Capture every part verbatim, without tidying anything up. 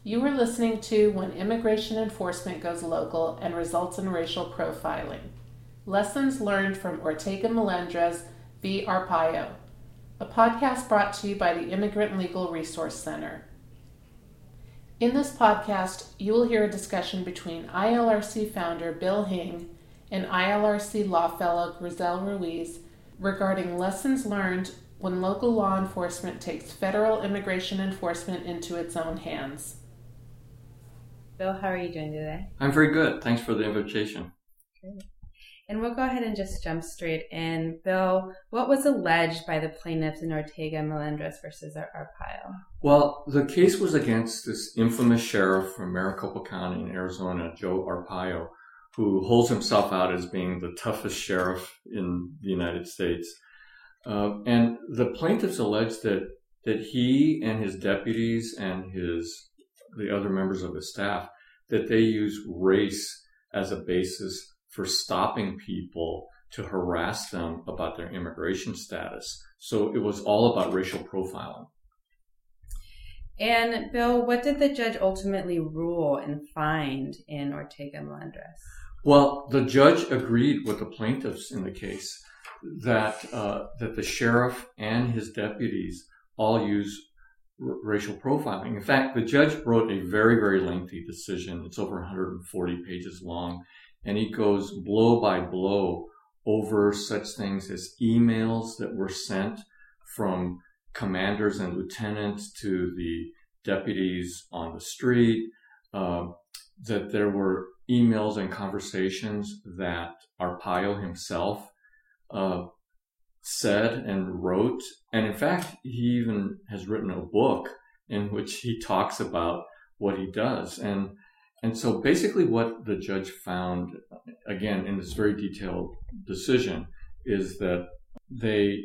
You are listening to When Immigration Enforcement Goes Local and Results in Racial Profiling. Lessons learned from Ortega-Melendrez v. Arpaio, a podcast brought to you by the Immigrant Legal Resource Center. In this podcast, you will hear a discussion between I L R C founder Bill Hing and I L R C law fellow Grizel Ruiz regarding lessons learned when local law enforcement takes federal immigration enforcement into its own hands. Bill, how are you doing today? I'm very good. Thanks for the invitation. Great. And we'll go ahead and just jump straight in. Bill, what was alleged by the plaintiffs in Ortega-Melendrez versus Arpaio? Well, the case was against this infamous sheriff from Maricopa County in Arizona, Joe Arpaio, who holds himself out as being the toughest sheriff in the United States. Uh, and the plaintiffs alleged that that he and his deputies and his the other members of his staff, that they use race as a basis for stopping people to harass them about their immigration status. So it was all about racial profiling. And Bill, what did the judge ultimately rule and find in Ortega-Melendrez? Well, the judge agreed with the plaintiffs in the case that uh, that the sheriff and his deputies all use r- racial profiling. In fact, the judge wrote a very, very lengthy decision. It's over one hundred forty pages long, and he goes blow by blow over such things as emails that were sent from commanders and lieutenants to the deputies on the street, uh, that there were emails and conversations that Arpaio himself uh, said and wrote. And in fact, he even has written a book in which he talks about what he does. And and so basically what the judge found, again, in this very detailed decision, is that they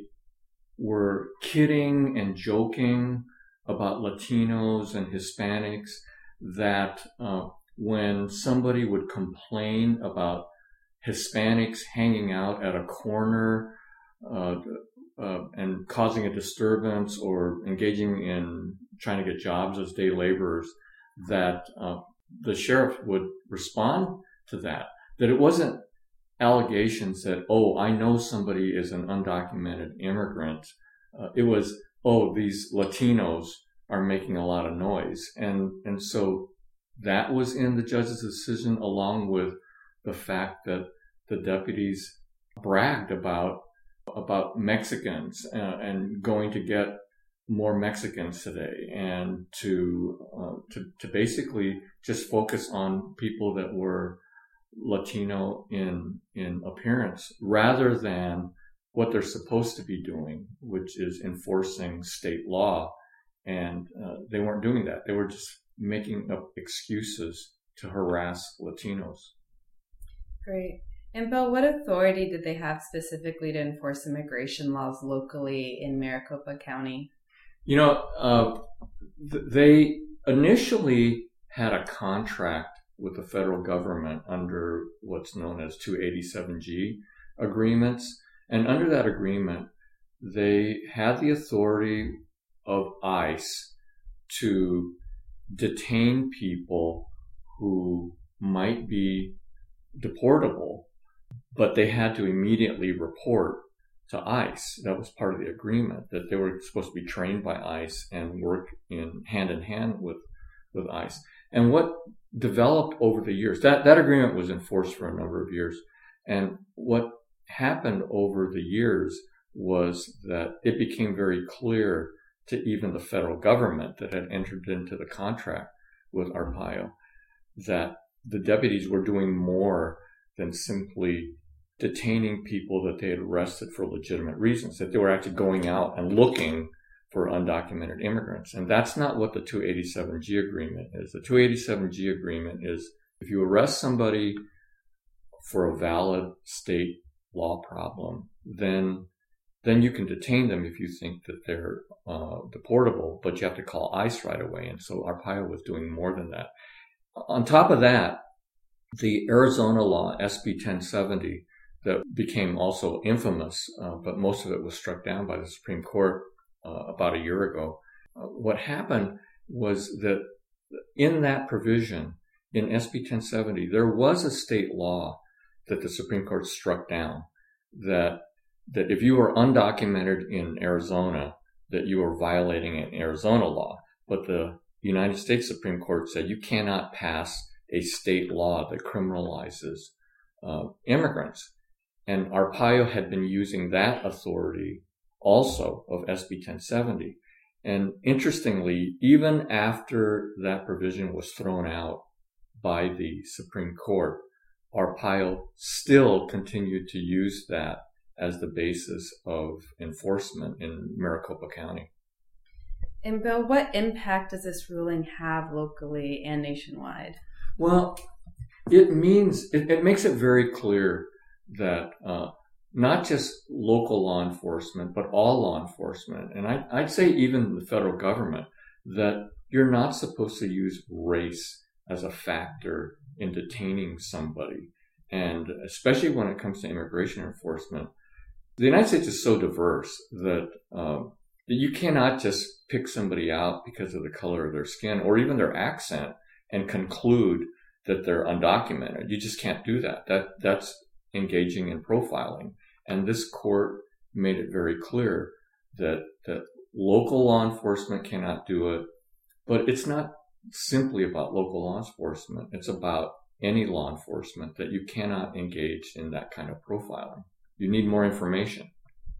were kidding and joking about Latinos and Hispanics, that uh, when somebody would complain about Hispanics hanging out at a corner uh, uh, and causing a disturbance or engaging in trying to get jobs as day laborers, that uh, the sheriff would respond to that, that it wasn't allegations that, oh, I know somebody is an undocumented immigrant. Uh, it was, oh, these Latinos are making a lot of noise. And, and so that was in the judge's decision, along with the fact that the deputies bragged about, about Mexicans uh, and going to get more Mexicans today, and to, uh, to, to basically just focus on people that were Latino in in appearance, rather than what they're supposed to be doing, which is enforcing state law. And uh, they weren't doing that. They were just making up excuses to harass Latinos. Great. And Bill, what authority did they have specifically to enforce immigration laws locally in Maricopa County? You know, uh, th- they initially had a contract with the federal government under what's known as two eighty-seven G agreements. And under that agreement, they had the authority of ICE to detain people who might be deportable, but they had to immediately report to ICE. That was part of the agreement, that they were supposed to be trained by ICE and work in hand in hand with, with ICE. And what developed over the years, that, that agreement was enforced for a number of years. And what happened over the years was that it became very clear to even the federal government that had entered into the contract with Arpaio that the deputies were doing more than simply detaining people that they had arrested for legitimate reasons, that they were actually going out and looking for undocumented immigrants. And that's not what the two eighty-seven G agreement is. The two eighty-seven G agreement is if you arrest somebody for a valid state law problem, then then you can detain them if you think that they're uh, deportable, but you have to call ICE right away. And so Arpaio was doing more than that. On top of that, the Arizona law, S B ten seventy, that became also infamous, uh, but most of it was struck down by the Supreme Court uh, about a year ago. Uh, what happened was that in that provision, in S B ten seventy, there was a state law that the Supreme Court struck down that that if you were undocumented in Arizona, that you were violating an Arizona law. But the United States Supreme Court said you cannot pass a state law that criminalizes uh, immigrants. And Arpaio had been using that authority also of S B ten seventy. And interestingly, even after that provision was thrown out by the Supreme Court, Arpaio still continued to use that as the basis of enforcement in Maricopa County. And Bill, what impact does this ruling have locally and nationwide? Well, it means, it, it makes it very clear that uh, not just local law enforcement, but all law enforcement, and I, I'd say even the federal government, that you're not supposed to use race as a factor in detaining somebody. And especially when it comes to immigration enforcement, the United States is so diverse that, um, that you cannot just pick somebody out because of the color of their skin or even their accent and conclude that they're undocumented. You just can't do that. That that's engaging in profiling. And this court made it very clear that that local law enforcement cannot do it. But it's not simply about local law enforcement. It's about any law enforcement, that you cannot engage in that kind of profiling. You need more information.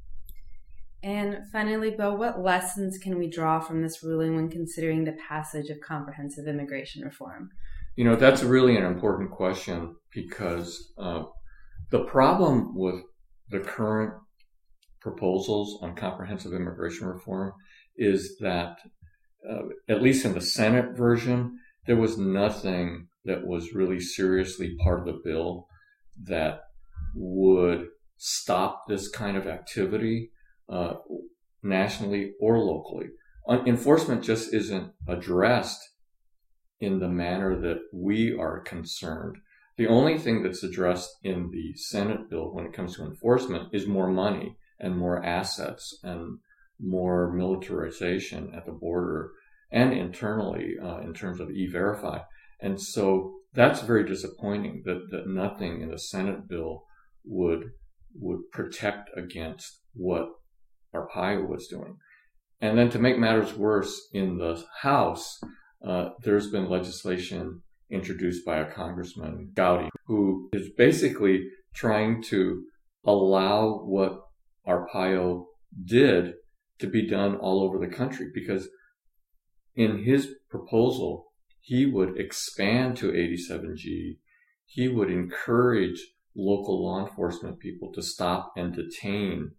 And finally, Bill, what lessons can we draw from this ruling when considering the passage of comprehensive immigration reform? You know, that's really an important question because uh, the problem with the current proposals on comprehensive immigration reform is that, uh, at least in the Senate version, there was nothing that was really seriously part of the bill that would stop this kind of activity uh, nationally or locally. Enforcement just isn't addressed in the manner that we are concerned. The only thing that's addressed in the Senate bill when it comes to enforcement is more money and more assets and more militarization at the border and internally uh, in terms of E-Verify. And so that's very disappointing that, that nothing in the Senate bill would would protect against what Arpaio was doing. And then to make matters worse, in the House, uh, there's been legislation introduced by a Congressman, Gowdy, who is basically trying to allow what Arpaio did to be done all over the country, because in his proposal, he would expand to eighty-seven G. He would encourage local law enforcement people to stop and detain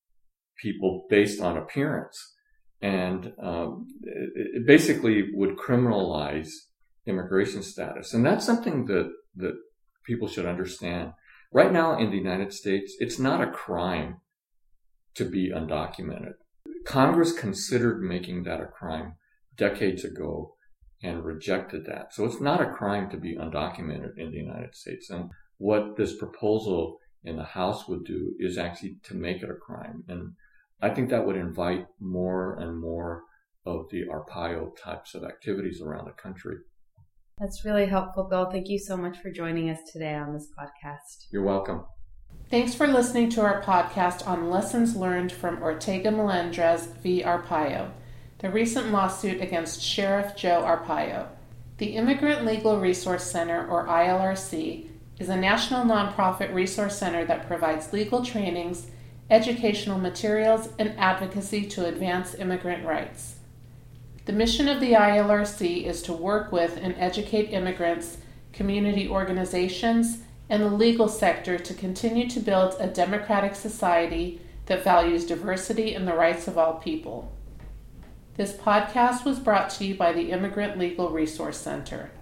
people based on appearance. And um, it basically would criminalize immigration status. And that's something that, that people should understand. Right now in the United States, it's not a crime to be undocumented. Congress considered making that a crime decades ago and rejected that. So it's not a crime to be undocumented in the United States. And what this proposal in the House would do is actually to make it a crime. And I think that would invite more and more of the Arpaio types of activities around the country. That's really helpful, Bill. Thank you so much for joining us today on this podcast. You're welcome. Thanks for listening to our podcast on lessons learned from Ortega-Melendrez v. Arpaio, the recent lawsuit against Sheriff Joe Arpaio. The Immigrant Legal Resource Center, or I L R C, is a national nonprofit resource center that provides legal trainings, educational materials, and advocacy to advance immigrant rights. The mission of the I L R C is to work with and educate immigrants, community organizations, and the legal sector to continue to build a democratic society that values diversity and the rights of all people. This podcast was brought to you by the Immigrant Legal Resource Center.